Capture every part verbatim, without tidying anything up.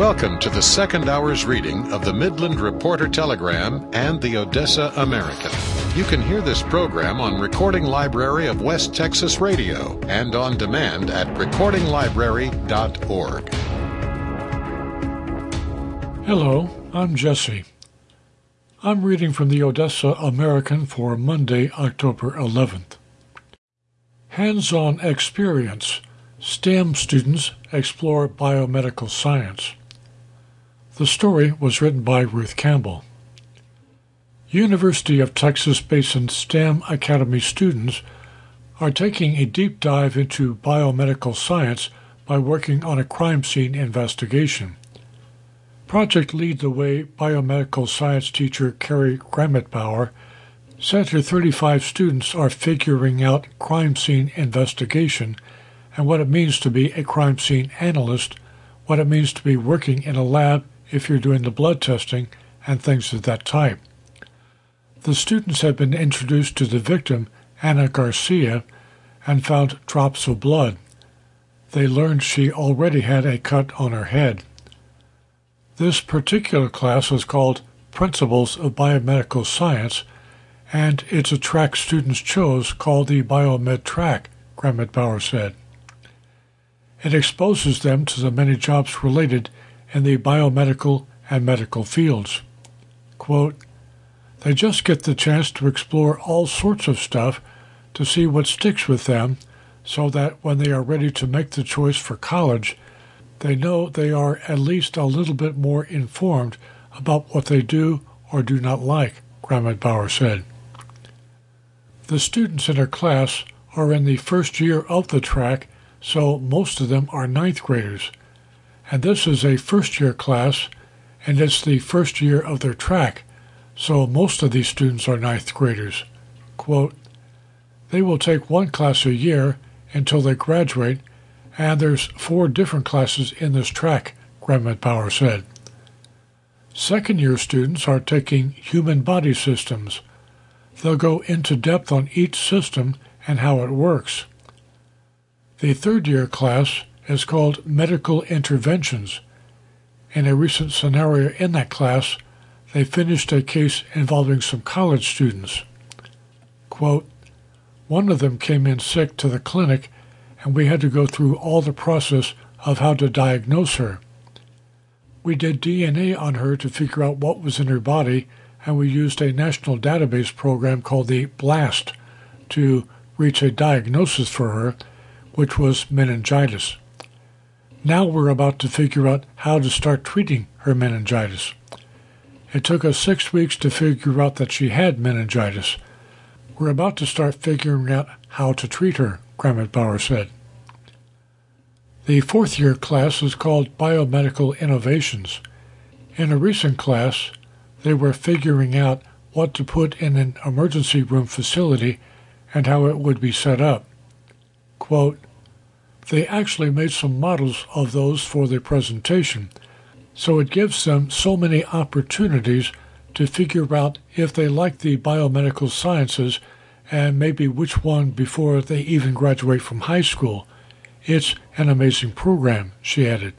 Welcome to the second hour's reading of the Midland Reporter Telegram and the Odessa American. You can hear this program on Recording Library of West Texas Radio and on demand at recording library dot org. Hello, I'm Jesse. I'm reading from the Odessa American for Monday, October eleventh. Hands-on experience. STEM students explore biomedical science. The story was written by Ruth Campbell. University of Texas Basin STEM Academy students are taking a deep dive into biomedical science by working on a crime scene investigation. Project Lead the Way biomedical science teacher Carrie Grammetbauer said her thirty-five students are figuring out crime scene investigation and what it means to be a crime scene analyst, what it means to be working in a lab if you're doing the blood testing, and things of that type. The students had been introduced to the victim, Anna Garcia, and found drops of blood. They learned she already had a cut on her head. This particular class was called Principles of Biomedical Science, and it's a track students chose called the Biomed Track, Grammetbauer said. It exposes them to the many jobs related in the biomedical and medical fields. Quote, they just get the chance to explore all sorts of stuff to see what sticks with them so that when they are ready to make the choice for college, they know they are at least a little bit more informed about what they do or do not like, Grammetbauer said. The students in her class are in the first year of the track, so most of them are ninth graders. And this is a first-year class, and it's the first year of their track, so most of these students are ninth graders. Quote, they will take one class a year until they graduate, and there's four different classes in this track, Grammetbauer said. Second-year students are taking human body systems. They'll go into depth on each system and how it works. The third-year class is called Medical Interventions. In a recent scenario in that class, they finished a case involving some college students. Quote, one of them came in sick to the clinic, and we had to go through all the process of how to diagnose her. We did D N A on her to figure out what was in her body, and we used a national database program called the BLAST to reach a diagnosis for her, which was meningitis. Now we're about to figure out how to start treating her meningitis. It took us six weeks to figure out that she had meningitis. We're about to start figuring out how to treat her, Grammetbauer said. The fourth-year class is called Biomedical Innovations. In a recent class, they were figuring out what to put in an emergency room facility and how it would be set up. Quote, they actually made some models of those for the presentation, so it gives them so many opportunities to figure out if they like the biomedical sciences and maybe which one before they even graduate from high school. It's an amazing program, she added.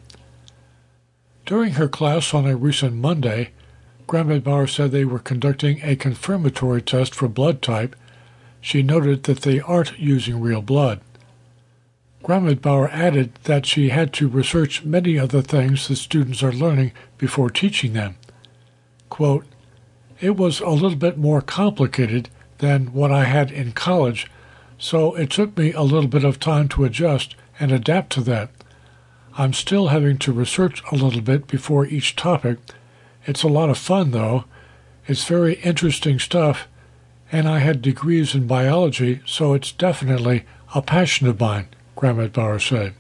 During her class on a recent Monday, Grammetbauer said they were conducting a confirmatory test for blood type. She noted that they aren't using real blood. Grammetbauer added that she had to research many of the things the students are learning before teaching them. Quote, it was a little bit more complicated than what I had in college, so it took me a little bit of time to adjust and adapt to that. I'm still having to research a little bit before each topic. It's a lot of fun, though. It's very interesting stuff, and I had degrees in biology, so it's definitely a passion of mine, Grammetbauer said.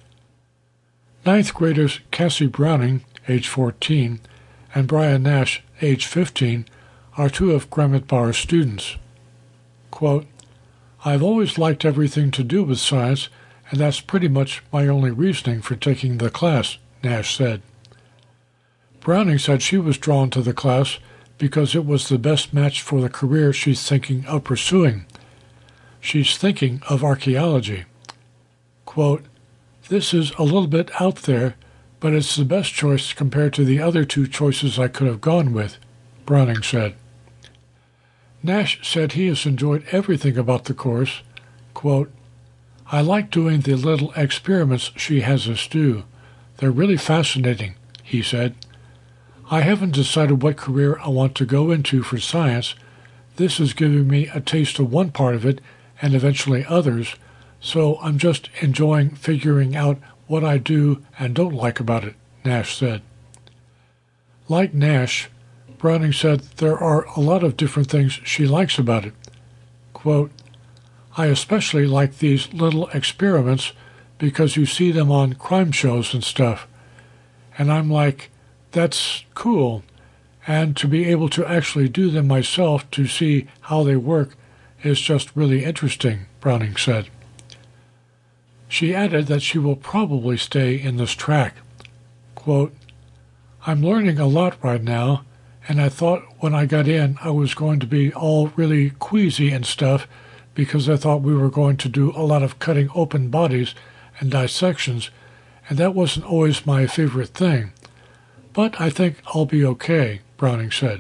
Ninth graders Cassie Browning, age fourteen, and Brian Nash, age fifteen, are two of Grammetbauer's students. Quote, I've always liked everything to do with science, and that's pretty much my only reasoning for taking the class, Nash said. Browning said she was drawn to the class because it was the best match for the career she's thinking of pursuing. She's thinking of archaeology. Quote, this is a little bit out there, but it's the best choice compared to the other two choices I could have gone with, Browning said. Nash said he has enjoyed everything about the course. Quote, I like doing the little experiments she has us do. They're really fascinating, he said. I haven't decided what career I want to go into for science. This is giving me a taste of one part of it and eventually others, so I'm just enjoying figuring out what I do and don't like about it, Nash said. Like Nash, Browning said there are a lot of different things she likes about it. Quote, I especially like these little experiments because you see them on crime shows and stuff. And I'm like, that's cool. And to be able to actually do them myself to see how they work is just really interesting, Browning said. She added that she will probably stay in this track. Quote, I'm learning a lot right now, and I thought when I got in I was going to be all really queasy and stuff because I thought we were going to do a lot of cutting open bodies and dissections, and that wasn't always my favorite thing. But I think I'll be okay, Browning said.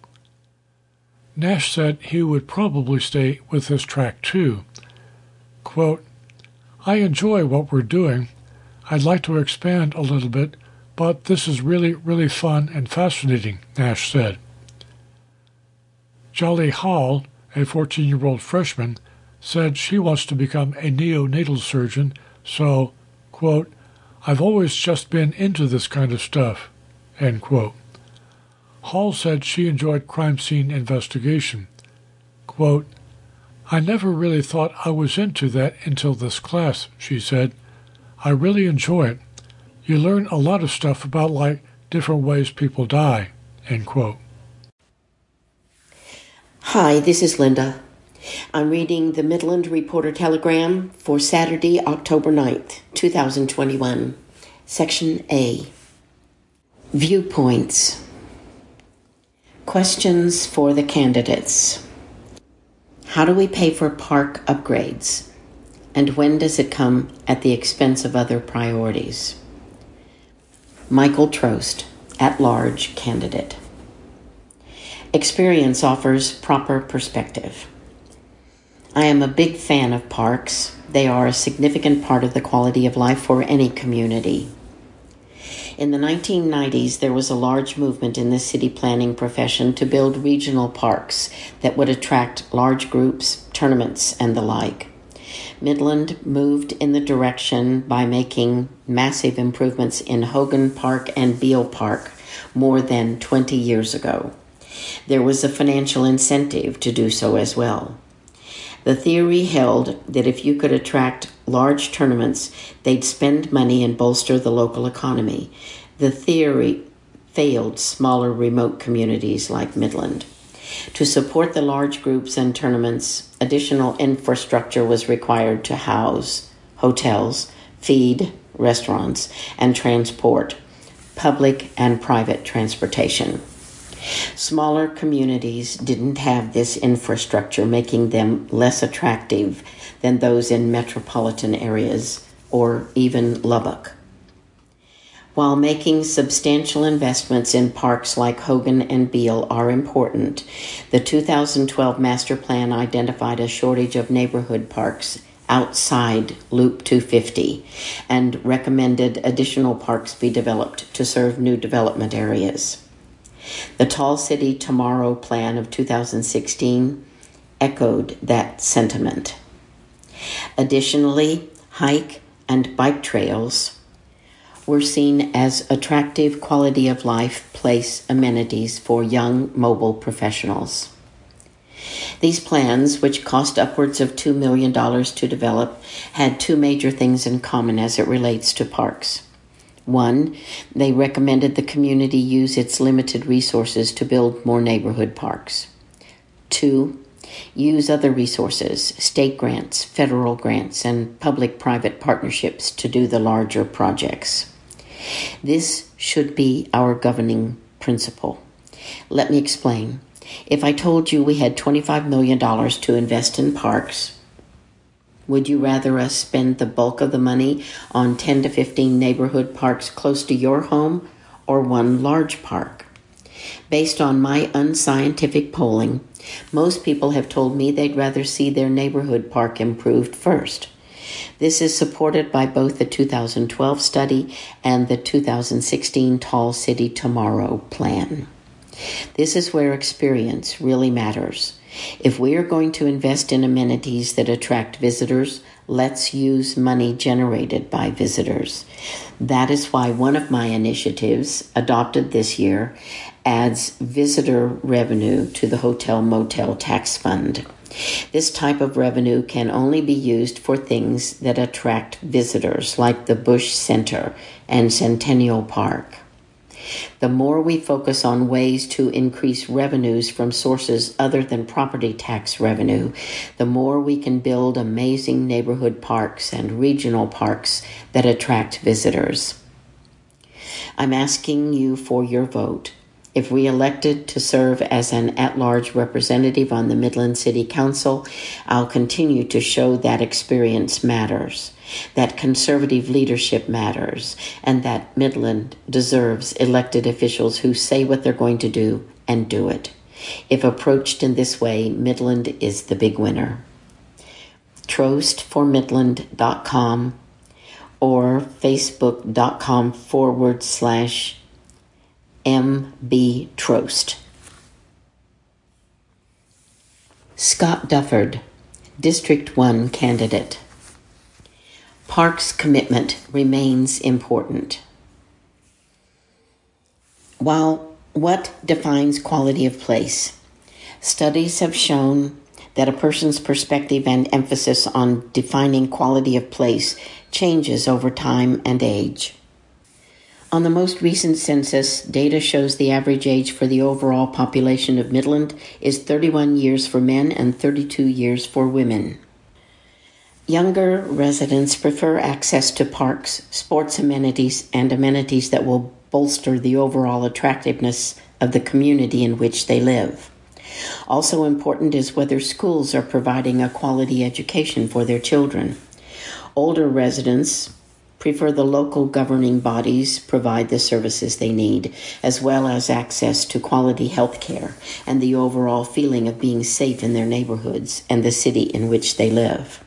Nash said he would probably stay with this track too. Quote, I enjoy what we're doing. I'd like to expand a little bit, but this is really, really fun and fascinating, Nash said. Jolly Hall, a fourteen-year-old freshman, said she wants to become a neonatal surgeon, so, quote, I've always just been into this kind of stuff, end quote. Hall said she enjoyed crime scene investigation. Quote, I never really thought I was into that until this class, she said. I really enjoy it. You learn a lot of stuff about, like, different ways people die, end quote. Hi, this is Linda. I'm reading the Midland Reporter Telegram for Saturday, October ninth, twenty twenty-one. Section A. Viewpoints. Questions for the candidates. How do we pay for park upgrades? And when does it come at the expense of other priorities? Michael Trost, at-large candidate. Experience offers proper perspective. I am a big fan of parks. They are a significant part of the quality of life for any community. In the nineteen nineties, there was a large movement in the city planning profession to build regional parks that would attract large groups, tournaments, and the like. Midland moved in the direction by making massive improvements in Hogan Park and Beale Park more than twenty years ago. There was a financial incentive to do so as well. The theory held that if you could attract large tournaments, they'd spend money and bolster the local economy. The theory failed smaller remote communities like Midland. To support the large groups and tournaments, additional infrastructure was required to house hotels, feed restaurants, and transport, public and private transportation. Smaller communities didn't have this infrastructure, making them less attractive than those in metropolitan areas or even Lubbock. While making substantial investments in parks like Hogan and Beale are important, the two thousand twelve master plan identified a shortage of neighborhood parks outside Loop two fifty and recommended additional parks be developed to serve new development areas. The Tall City Tomorrow Plan of two thousand sixteen echoed that sentiment. Additionally, hike and bike trails were seen as attractive quality of life place amenities for young mobile professionals. These plans, which cost upwards of two million dollars to develop, had two major things in common as it relates to parks. One, they recommended the community use its limited resources to build more neighborhood parks. Two, use other resources, state grants, federal grants, and public-private partnerships to do the larger projects. This should be our governing principle. Let me explain. If I told you we had twenty-five million dollars to invest in parks, Would you rather us spend the bulk of the money on ten to fifteen neighborhood parks close to your home or one large park? Based on my unscientific polling, most people have told me they'd rather see their neighborhood park improved first. This is supported by both the two thousand twelve study and the two thousand sixteen Tall City Tomorrow plan. This is where experience really matters. If we are going to invest in amenities that attract visitors, let's use money generated by visitors. That is why one of my initiatives, adopted this year, adds visitor revenue to the Hotel Motel Tax Fund. This type of revenue can only be used for things that attract visitors, like the Bush Center and Centennial Park. The more we focus on ways to increase revenues from sources other than property tax revenue, the more we can build amazing neighborhood parks and regional parks that attract visitors. I'm asking you for your vote. If re-elected to serve as an at-large representative on the Midland City Council, I'll continue to show that experience matters, that conservative leadership matters, and that Midland deserves elected officials who say what they're going to do and do it. If approached in this way, Midland is the big winner. trost for midland dot com or facebook.com forward slash M B Trost. Scott Dufford, District one candidate. Parks commitment remains important. While what defines quality of place? Studies have shown that a person's perspective and emphasis on defining quality of place changes over time and age. On the most recent census, data shows the average age for the overall population of Midland is thirty-one years for men and thirty-two years for women. Younger residents prefer access to parks, sports amenities, and amenities that will bolster the overall attractiveness of the community in which they live. Also important is whether schools are providing a quality education for their children. Older residents prefer the local governing bodies provide the services they need, as well as access to quality health care and the overall feeling of being safe in their neighborhoods and the city in which they live.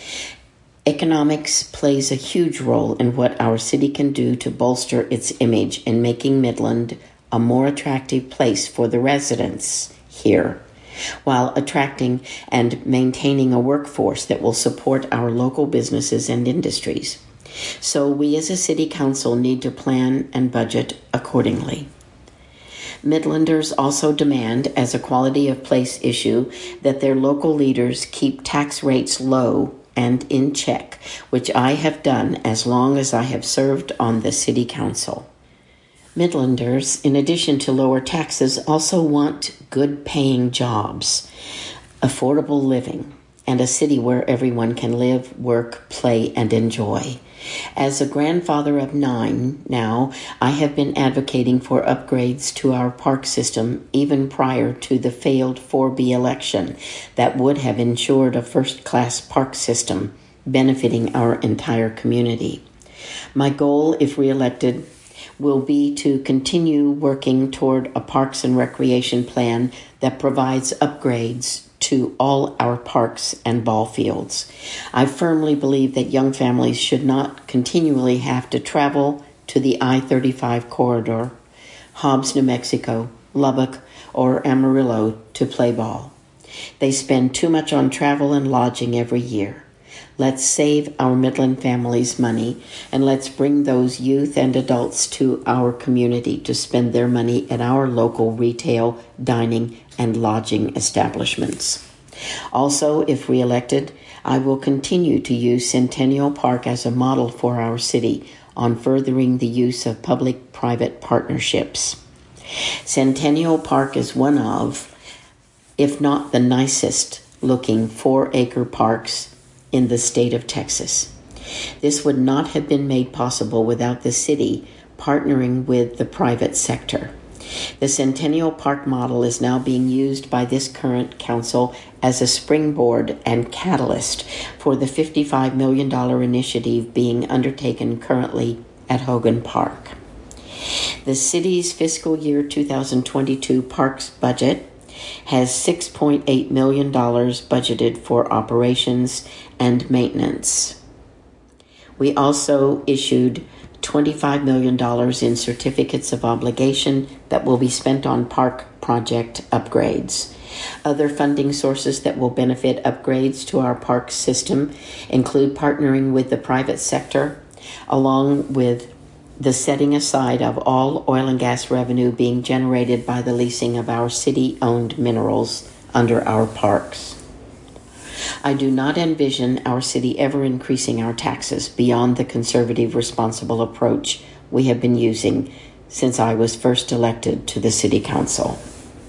Economics plays a huge role in what our city can do to bolster its image in making Midland a more attractive place for the residents here, while attracting and maintaining a workforce that will support our local businesses and industries. So we as a city council need to plan and budget accordingly. Midlanders also demand, as a quality of place issue, that their local leaders keep tax rates low and in check, which I have done as long as I have served on the city council. Midlanders, in addition to lower taxes, also want good-paying jobs, affordable living, and a city where everyone can live, work, play, and enjoy. As a grandfather of nine now, I have been advocating for upgrades to our park system even prior to the failed four B election that would have ensured a first-class park system benefiting our entire community. My goal, if reelected, will be to continue working toward a parks and recreation plan that provides upgrades to all our parks and ball fields. I firmly believe that young families should not continually have to travel to the I thirty-five corridor, Hobbs, New Mexico, Lubbock, or Amarillo to play ball. They spend too much on travel and lodging every year. Let's save our Midland families money, and let's bring those youth and adults to our community to spend their money at our local retail, dining, and lodging establishments. Also, if reelected, I will continue to use Centennial Park as a model for our city on furthering the use of public-private partnerships. Centennial Park is one of, if not the nicest looking four-acre parks in the state of Texas. This would not have been made possible without the city partnering with the private sector. The Centennial Park model is now being used by this current council as a springboard and catalyst for the fifty-five million dollars initiative being undertaken currently at Hogan Park. The city's fiscal year two thousand twenty-two parks budget has six point eight million dollars budgeted for operations and maintenance. We also issued twenty-five million dollars in certificates of obligation that will be spent on park project upgrades. Other funding sources that will benefit upgrades to our park system include partnering with the private sector, along with the setting aside of all oil and gas revenue being generated by the leasing of our city-owned minerals under our parks. I do not envision our city ever increasing our taxes beyond the conservative, responsible approach we have been using since I was first elected to the City Council.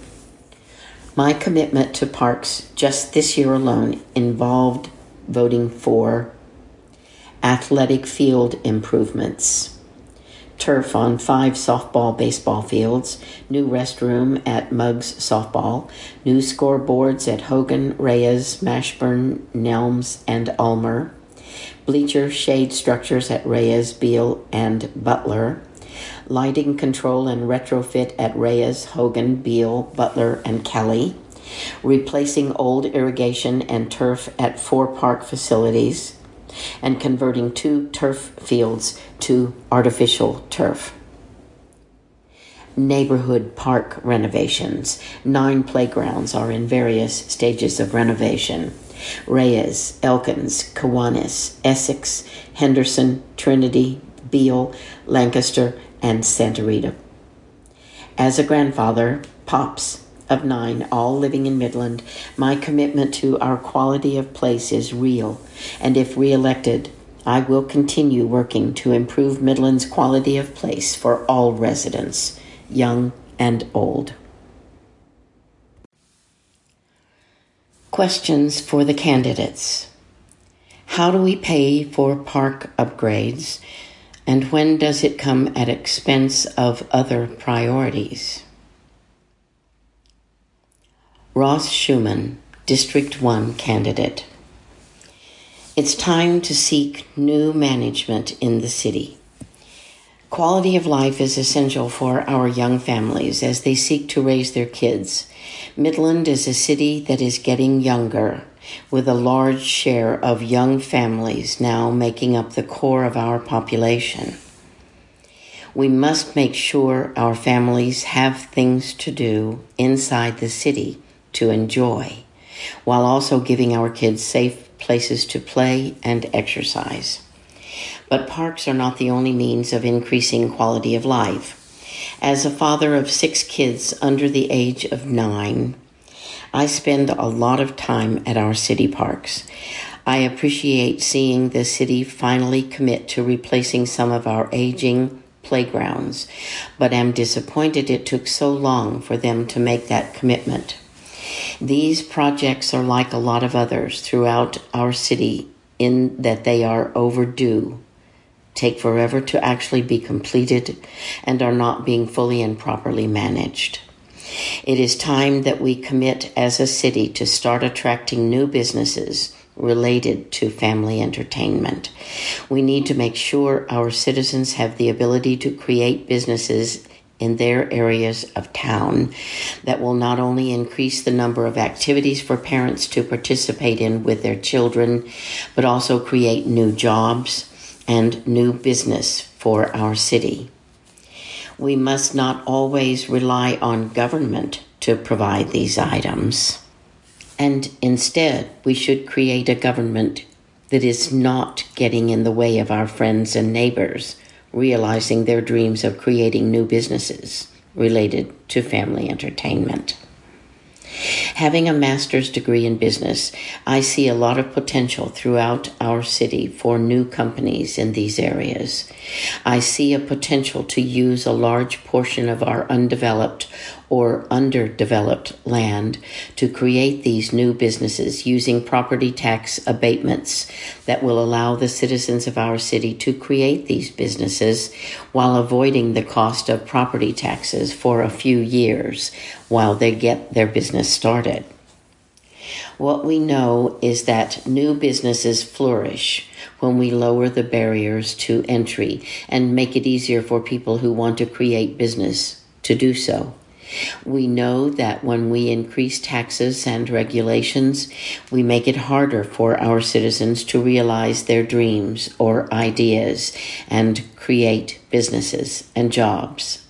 My commitment to parks just this year alone involved voting for athletic field improvements, turf on five softball baseball fields, new restroom at Muggs Softball, new scoreboards at Hogan, Reyes, Mashburn, Nelms, and Ulmer, bleacher shade structures at Reyes, Beale, and Butler, lighting control and retrofit at Reyes, Hogan, Beale, Butler, and Kelly, replacing old irrigation and turf at four park facilities, and converting two turf fields to artificial turf. Neighborhood park renovations. Nine playgrounds are in various stages of renovation. Reyes, Elkins, Kiwanis, Essex, Henderson, Trinity, Beale, Lancaster, and Santa Rita. As a grandfather, Pops, of nine, all living in Midland, my commitment to our quality of place is real, and if re-elected, I will continue working to improve Midland's quality of place for all residents, young and old. Questions for the candidates. How do we pay for park upgrades, and when does it come at expense of other priorities? Ross Schumann, District one candidate. It's time to seek new management in the city. Quality of life is essential for our young families as they seek to raise their kids. Midland is a city that is getting younger, with a large share of young families now making up the core of our population. We must make sure our families have things to do inside the city to enjoy, while also giving our kids safe places to play and exercise. But parks are not the only means of increasing quality of life. As a father of six kids under the age of nine, I spend a lot of time at our city parks. I appreciate seeing the city finally commit to replacing some of our aging playgrounds, but am disappointed it took so long for them to make that commitment. These projects are like a lot of others throughout our city in that they are overdue, take forever to actually be completed, and are not being fully and properly managed. It is time that we commit as a city to start attracting new businesses related to family entertainment. We need to make sure our citizens have the ability to create businesses in their areas of town that will not only increase the number of activities for parents to participate in with their children, but also create new jobs and new business for our city. We must not always rely on government to provide these items, and instead we should create a government that is not getting in the way of our friends and neighbors realizing their dreams of creating new businesses related to family entertainment. Having a master's degree in business, I see a lot of potential throughout our city for new companies in these areas. I see a potential to use a large portion of our undeveloped or underdeveloped land to create these new businesses using property tax abatements that will allow the citizens of our city to create these businesses while avoiding the cost of property taxes for a few years while they get their business started. What we know is that new businesses flourish when we lower the barriers to entry and make it easier for people who want to create business to do so. We know that when we increase taxes and regulations, we make it harder for our citizens to realize their dreams or ideas and create businesses and jobs.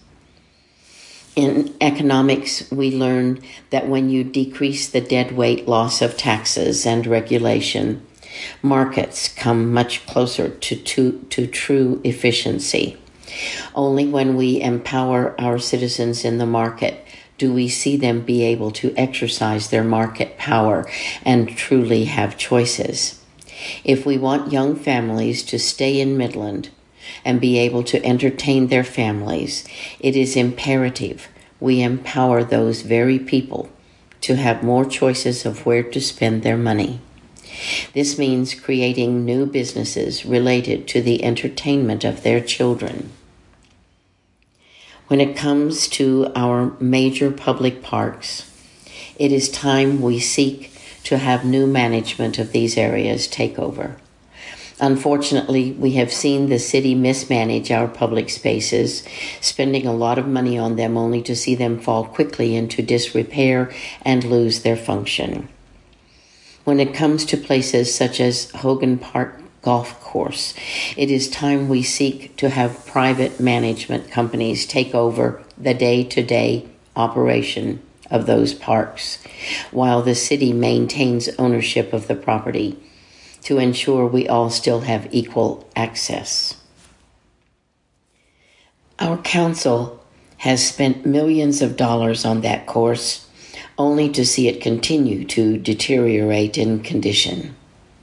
In economics, we learn that when you decrease the deadweight loss of taxes and regulation, markets come much closer to, to, to true efficiency. Only when we empower our citizens in the market do we see them be able to exercise their market power and truly have choices. If we want young families to stay in Midland and be able to entertain their families, it is imperative we empower those very people to have more choices of where to spend their money. This means creating new businesses related to the entertainment of their children. When it comes to our major public parks, it is time we seek to have new management of these areas take over. Unfortunately, we have seen the city mismanage our public spaces, spending a lot of money on them only to see them fall quickly into disrepair and lose their function. When it comes to places such as Hogan Park Golf Course, it is time we seek to have private management companies take over the day-to-day operation of those parks, while the city maintains ownership of the property to ensure we all still have equal access. Our council has spent millions of dollars on that course, only to see it continue to deteriorate in condition.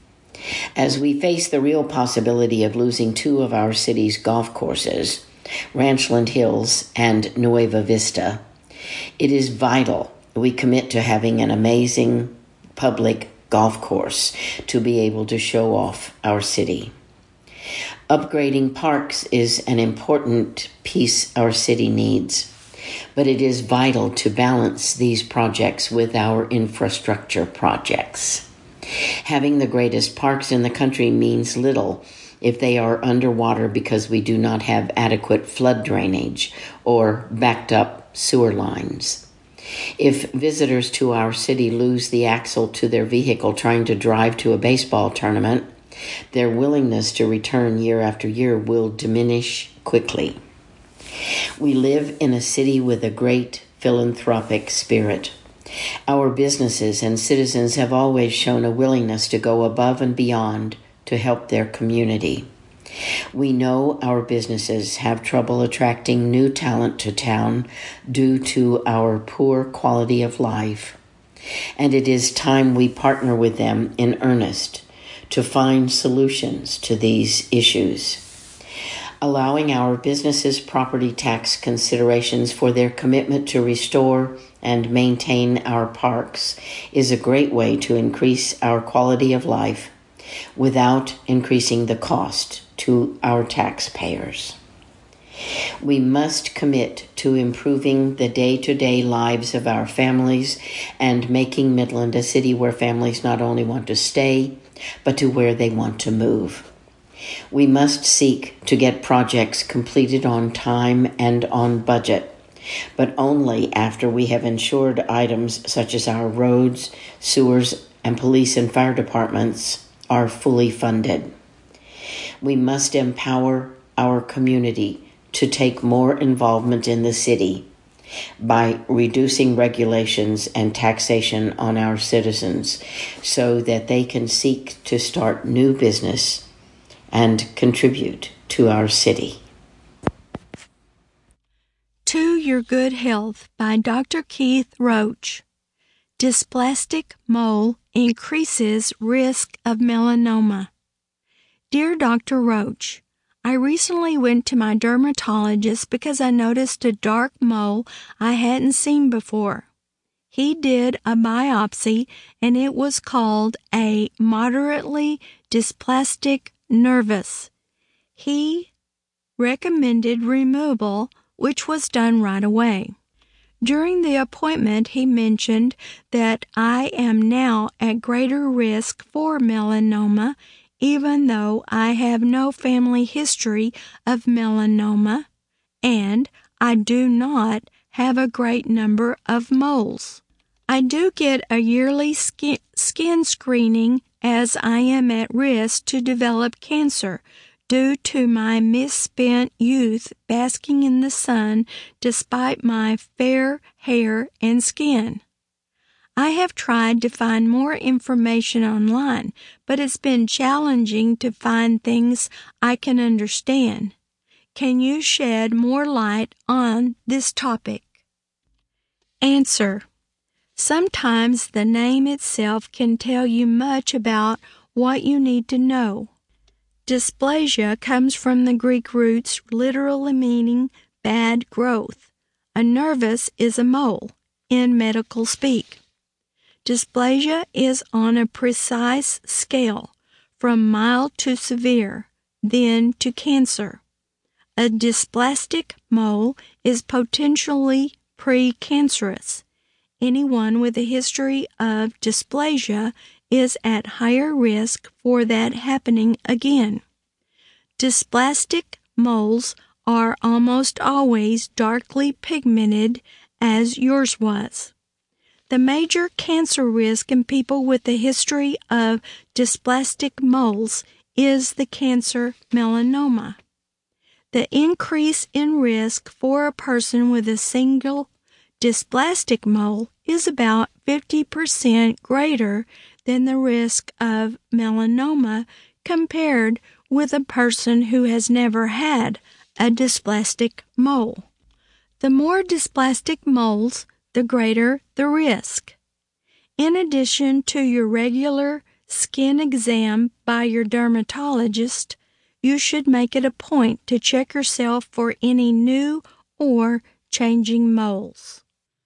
As we face the real possibility of losing two of our city's golf courses, Ranchland Hills and Nueva Vista, it is vital we commit to having an amazing public golf course to be able to show off our city. Upgrading parks is an important piece our city needs, but it is vital to balance these projects with our infrastructure projects. Having the greatest parks in the country means little if they are underwater because we do not have adequate flood drainage or backed up sewer lines. If visitors to our city lose the axle to their vehicle trying to drive to a baseball tournament, their willingness to return year after year will diminish quickly. We live in a city with a great philanthropic spirit. Our businesses and citizens have always shown a willingness to go above and beyond to help their community. We know our businesses have trouble attracting new talent to town due to our poor quality of life, and it is time we partner with them in earnest to find solutions to these issues. Allowing our businesses property tax considerations for their commitment to restore and maintain our parks is a great way to increase our quality of life without increasing the cost to our taxpayers. We must commit to improving the day-to-day lives of our families and making Midland a city where families not only want to stay, but to where they want to move. We must seek to get projects completed on time and on budget, but only after we have ensured items such as our roads, sewers, and police and fire departments are fully funded. We must empower our community to take more involvement in the city by reducing regulations and taxation on our citizens so that they can seek to start new business and contribute to our city. To Your Good Health by Doctor Keith Roach. Dysplastic mole increases risk of melanoma. Dear Doctor Roach, I recently went to my dermatologist because I noticed a dark mole I hadn't seen before. He did a biopsy and it was called a moderately dysplastic nervus. He recommended removal, which was done right away. During the appointment, he mentioned that I am now at greater risk for melanoma, even though I have no family history of melanoma, and I do not have a great number of moles. I do get a yearly skin, skin screening as I am at risk to develop cancer due to my misspent youth basking in the sun despite my fair hair and skin. I have tried to find more information online, but it's been challenging to find things I can understand. Can you shed more light on this topic? Answer. Sometimes the name itself can tell you much about what you need to know. Dysplasia comes from the Greek roots literally meaning bad growth. A nervus is a mole, in medical speak. Dysplasia is on a precise scale, from mild to severe, then to cancer. A dysplastic mole is potentially precancerous. Anyone with a history of dysplasia is at higher risk for that happening again. Dysplastic moles are almost always darkly pigmented, as yours was. The major cancer risk in people with a history of dysplastic moles is the cancer melanoma. The increase in risk for a person with a single dysplastic mole is about fifty percent greater than the risk of melanoma compared with a person who has never had a dysplastic mole. The more dysplastic moles, the greater the risk. In addition to your regular skin exam by your dermatologist, you should make it a point to check yourself for any new or changing moles.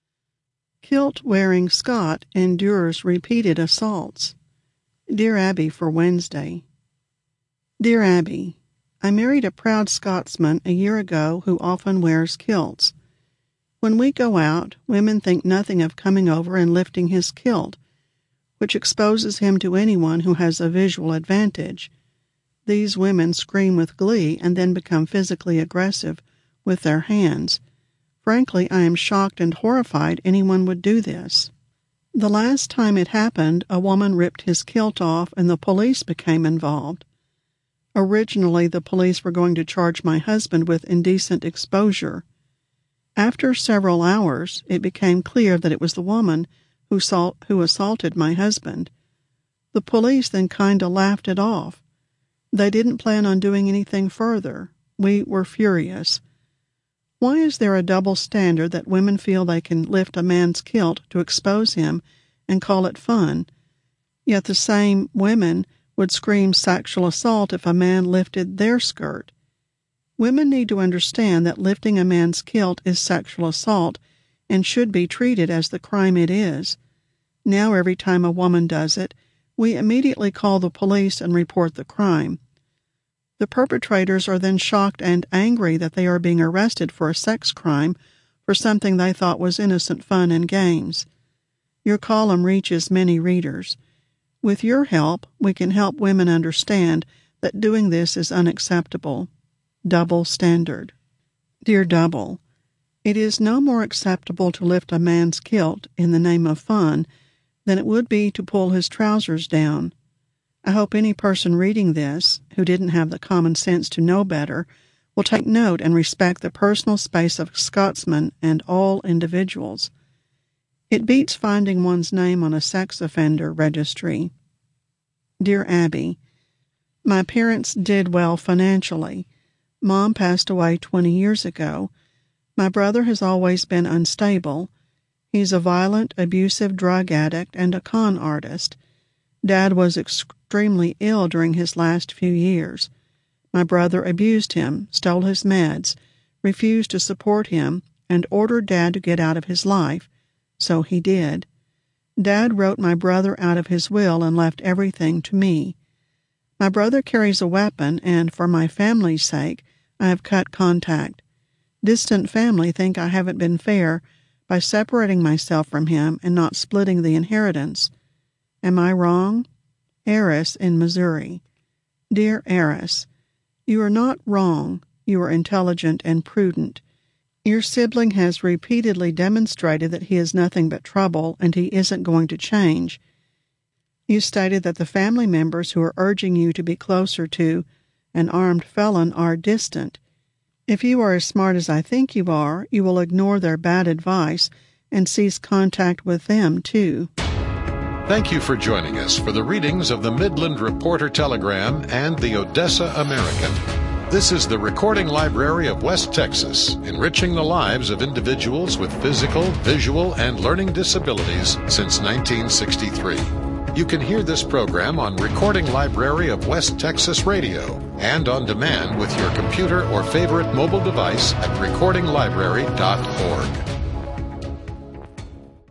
Kilt-wearing Scot endures repeated assaults. Dear Abby for Wednesday. Dear Abby, I married a proud Scotsman a year ago who often wears kilts. When we go out, women think nothing of coming over and lifting his kilt, which exposes him to anyone who has a visual advantage. These women scream with glee and then become physically aggressive with their hands. Frankly, I am shocked and horrified anyone would do this. The last time it happened, a woman ripped his kilt off and the police became involved. Originally, the police were going to charge my husband with indecent exposure. After several hours, it became clear that it was the woman who, saw, who assaulted my husband. The police then kinda laughed it off. They didn't plan on doing anything further. We were furious. Why is there a double standard that women feel they can lift a man's kilt to expose him and call it fun, yet the same women would scream sexual assault if a man lifted their skirt? Women need to understand that lifting a man's kilt is sexual assault and should be treated as the crime it is. Now every time a woman does it, we immediately call the police and report the crime. The perpetrators are then shocked and angry that they are being arrested for a sex crime for something they thought was innocent fun and games. Your column reaches many readers. With your help, we can help women understand that doing this is unacceptable. Double standard. Dear Double, it is no more acceptable to lift a man's kilt in the name of fun than it would be to pull his trousers down. I hope any person reading this, who didn't have the common sense to know better, will take note and respect the personal space of Scotsmen and all individuals. It beats finding one's name on a sex offender registry. Dear Abby, my parents did well financially. Mom passed away twenty years ago. My brother has always been unstable. He's a violent, abusive drug addict and a con artist. Dad was extremely ill during his last few years. My brother abused him, stole his meds, refused to support him, and ordered Dad to get out of his life. So he did. Dad wrote my brother out of his will and left everything to me. My brother carries a weapon, and for my family's sake, I have cut contact. Distant family think I haven't been fair by separating myself from him and not splitting the inheritance. Am I wrong? Eris in Missouri. Dear Eris, you are not wrong. You are intelligent and prudent. Your sibling has repeatedly demonstrated that he is nothing but trouble and he isn't going to change. You stated that the family members who are urging you to be closer to an armed felon are distant. If you are as smart as I think you are, you will ignore their bad advice and cease contact with them, too. Thank you for joining us for the readings of the Midland Reporter Telegram and the Odessa American. This is the Recording Library of West Texas, enriching the lives of individuals with physical, visual, and learning disabilities since nineteen sixty-three. You can hear this program on Recording Library of West Texas Radio and on demand with your computer or favorite mobile device at recording library dot org.